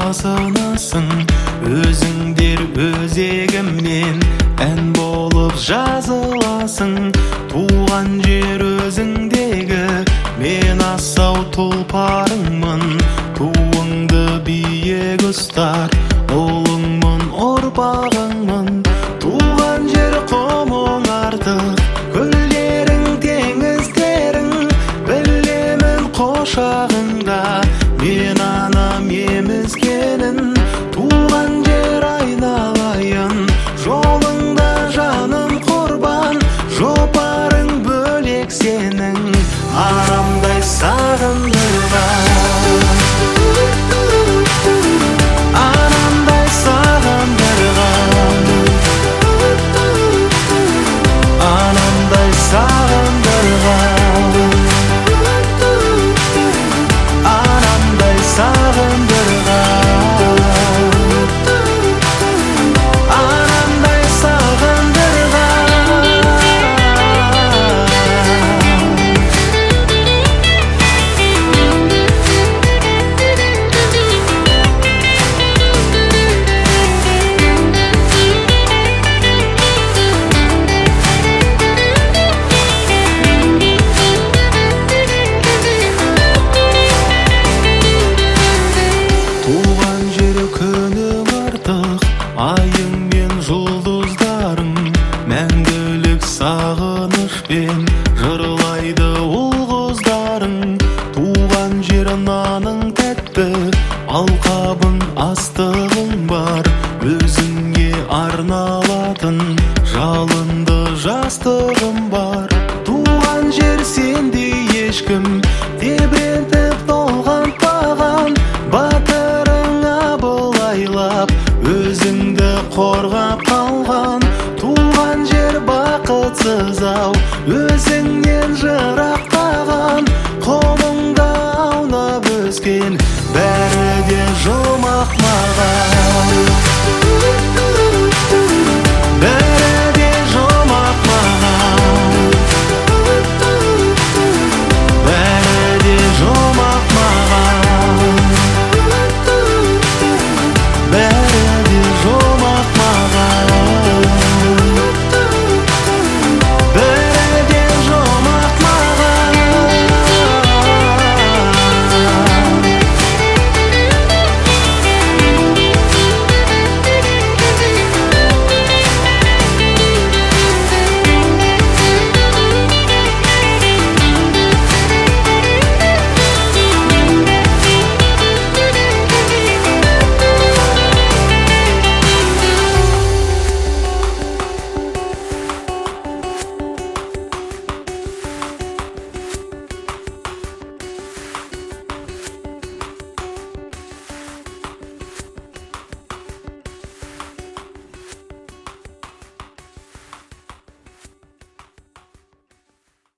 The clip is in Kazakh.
жазынасың. Өзіңдер өзегіммен ән болып жазыласың. Туған жер өзіңдегі, мен асау тұлпарыңмын. Туыңды биік ұстар, ұлыңмын, ұрпағыңмын. Туған жер құмың артық, көлдерің, теңіздерің. Білемін қошағыңда мен анам емізгенін. Туған жер айналайын, жолыңда жаным құрбан. Жопарың бөлек сенің, арамдай сағындырған. Анамдай сағындырған, анамдай сағындырған, анамдай сағындырған, анамдай сағындырған. Туған жер күнің артық, айың мен жұлдыздарың. Мәңгілік сағынышпен жырлайды ұл-қыздарың. Туған жер наның тәтті, алқабың астығың бар. Өзіңе арналатын жалынды жастығым бар. Туған жер сендей ешкім тебірентіп толғантпаған. Батырыңа былайлап өзіңді қорғап қалған. Туған жер бақытсыз ау, өзіңнен жырақ.